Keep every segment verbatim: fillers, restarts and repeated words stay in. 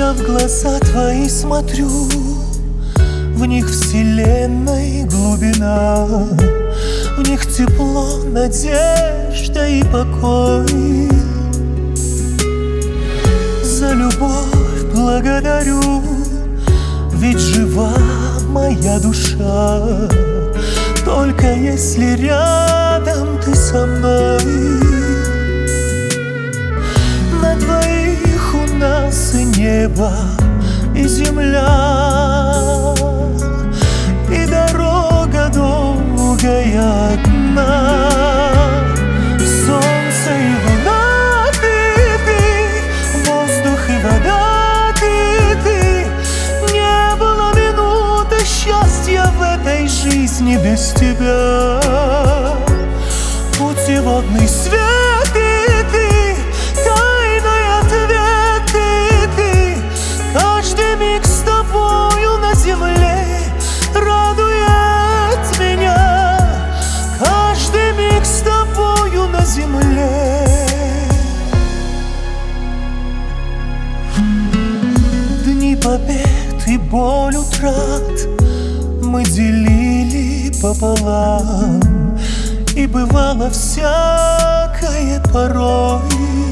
Я в глаза твои смотрю, в них вселенной глубина, в них тепло, надежда и покой. За любовь благодарю, ведь жива моя душа, только если рядом ты со мной. На двоих у нас и небо, и земля, и дорога долгая одна. Солнце и луна ты, ты, воздух и вода ты, ты. Не было минуты счастья в этой жизни без тебя. Путеводный свет и ты, тайный ответ и ты. Каждый миг с тобою на земле радует меня. Каждый миг с тобою на земле. Дни побед и боль утрат мы делили пополам, и бывало всякое порой.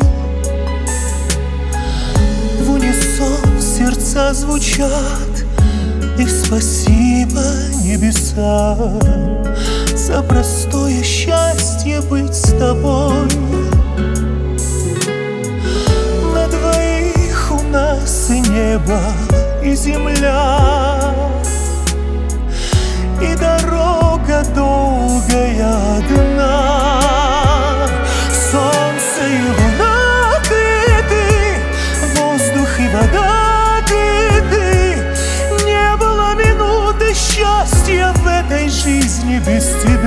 В унисон сердца звучат, и спасибо небесам за простое счастье быть с тобой. На двоих у нас и небо, и земля, и дорога долгая одна. Солнце и луна ты, ты, воздух и вода ты, ты. Не было минуты счастья в этой жизни без тебя.